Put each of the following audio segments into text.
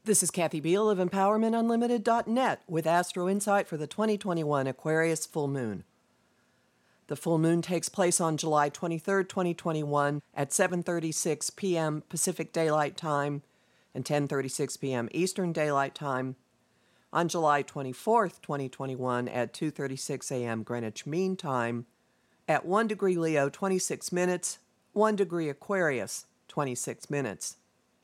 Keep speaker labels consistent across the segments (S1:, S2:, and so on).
S1: This is Kathy Beal of EmpowermentUnlimited.net with Astro Insight for the 2021 Aquarius full moon. The full moon takes place on July 23, 2021 at 7:36 p.m. Pacific Daylight Time and 10:36 p.m. Eastern Daylight Time. On July 24, 2021 at 2:36 a.m. Greenwich Mean Time, at 1 degree Leo 26 minutes, 1 degree Aquarius 26 minutes.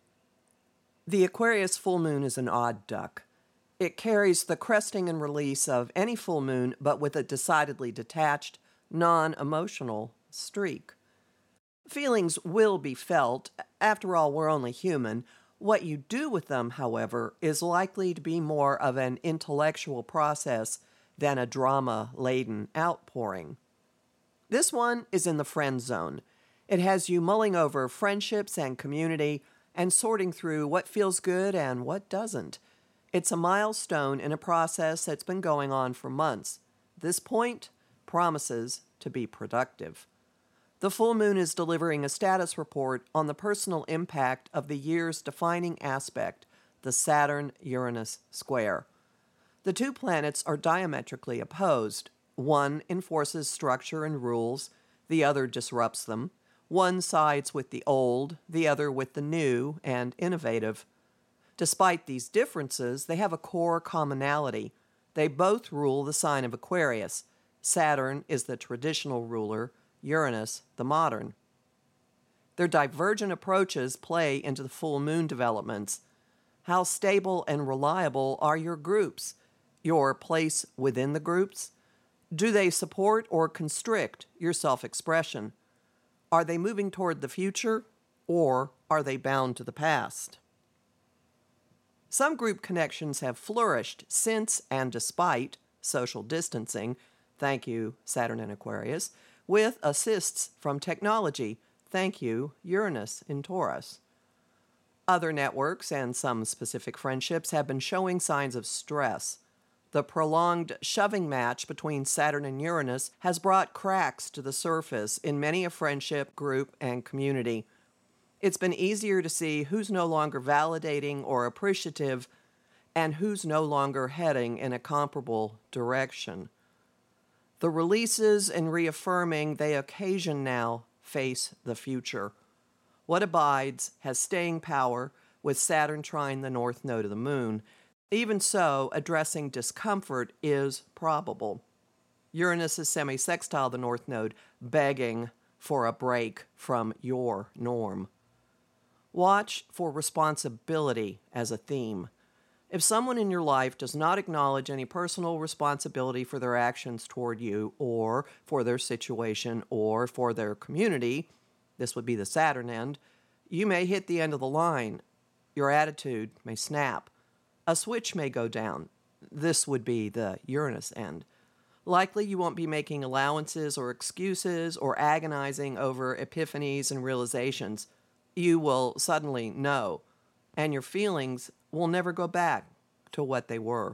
S1: The Aquarius full moon is an odd duck. It carries the cresting and release of any full moon, but with a decidedly detached, non-emotional streak. Feelings will be felt. After all, we're only human. What you do with them, however, is likely to be more of an intellectual process than a drama-laden outpouring. This one is in the friend zone. It has you mulling over friendships and community and sorting through what feels good and what doesn't. It's a milestone in a process that's been going on for months. This point promises to be productive. The full moon is delivering a status report on the personal impact of the year's defining aspect, the Saturn-Uranus square. The two planets are diametrically opposed. One enforces structure and rules, the other disrupts them. One sides with the old, the other with the new and innovative. Despite these differences, they have a core commonality. They both rule the sign of Aquarius. Saturn is the traditional ruler, Uranus the modern. Their divergent approaches play into the full moon developments. How stable and reliable are your groups? Your place within the groups? Do they support or constrict your self-expression? Are they moving toward the future, or are they bound to the past? Some group connections have flourished since and despite social distancing, thank you, Saturn and Aquarius, with assists from technology, thank you, Uranus in Taurus. Other networks and some specific friendships have been showing signs of stress. The prolonged shoving match between Saturn and Uranus has brought cracks to the surface in many a friendship, group, and community. It's been easier to see who's no longer validating or appreciative and who's no longer heading in a comparable direction. The releases and reaffirming they occasion now face the future. What abides has staying power with Saturn trine the north node of the moon. Even so, addressing discomfort is probable. Uranus is semi-sextile the north node, begging for a break from your norm. Watch for responsibility as a theme. If someone in your life does not acknowledge any personal responsibility for their actions toward you, or for their situation, or for their community, this would be the Saturn end, you may hit the end of the line. Your attitude may snap. A switch may go down. This would be the Uranus end. Likely you won't be making allowances or excuses or agonizing over epiphanies and realizations. You will suddenly know, and your feelings will never go back to what they were.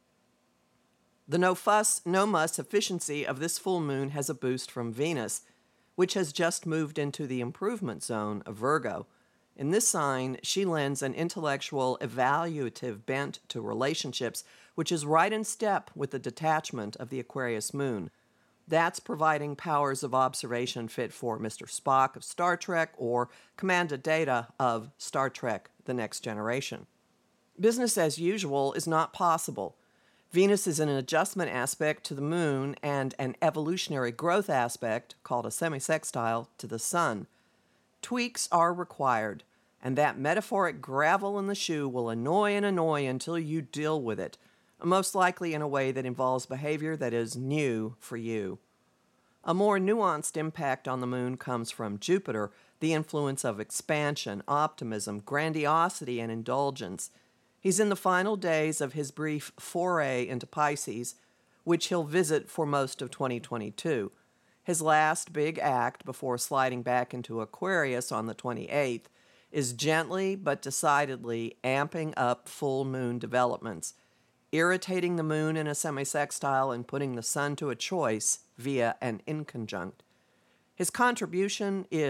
S1: The no fuss, no muss efficiency of this full moon has a boost from Venus, which has just moved into the improvement zone of Virgo. In this sign, she lends an intellectual, evaluative bent to relationships, which is right in step with the detachment of the Aquarius moon. That's providing powers of observation fit for Mr. Spock of Star Trek or Commander Data of Star Trek: The Next Generation. Business as usual is not possible. Venus is in an adjustment aspect to the moon and an evolutionary growth aspect, called a semi-sextile, to the sun. Tweaks are required, and that metaphoric gravel in the shoe will annoy and annoy until you deal with it, most likely in a way that involves behavior that is new for you. A more nuanced impact on the moon comes from Jupiter, the influence of expansion, optimism, grandiosity, and indulgence. He's in the final days of his brief foray into Pisces, which he'll visit for most of 2022. His last big act before sliding back into Aquarius on the 28th is gently but decidedly amping up full moon developments, irritating the moon in a semi-sextile and putting the sun to a choice via an inconjunct. His contribution is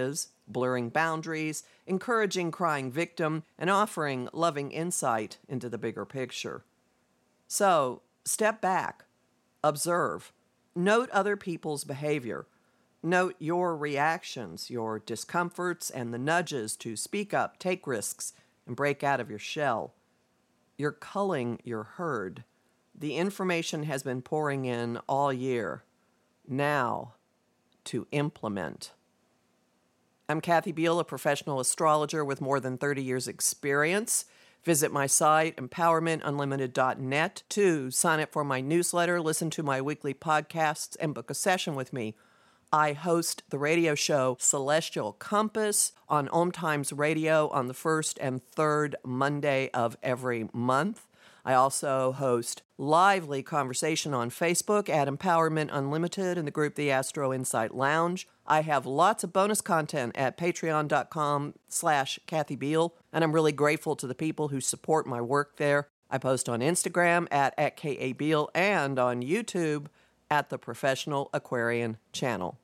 S1: blurring boundaries, encouraging crying victim, and offering loving insight into the bigger picture. So, step back, observe, note other people's behavior, note your reactions, your discomforts, and the nudges to speak up, take risks, and break out of your shell. You're culling your herd. The information has been pouring in all year. Now, to implement. I'm Kathy Beal, a professional astrologer with more than 30 years' experience. Visit my site, empowermentunlimited.net, to sign up for my newsletter, listen to my weekly podcasts, and book a session with me. I host the radio show Celestial Compass on Om Times Radio on the first and third Monday of every month. I also host lively conversation on Facebook at Empowerment Unlimited in the group The Astro Insight Lounge. I have lots of bonus content at patreon.com/Kathy Beal, and I'm really grateful to the people who support my work there. I post on Instagram at KA Beal and on YouTube at the Professional Aquarian Channel.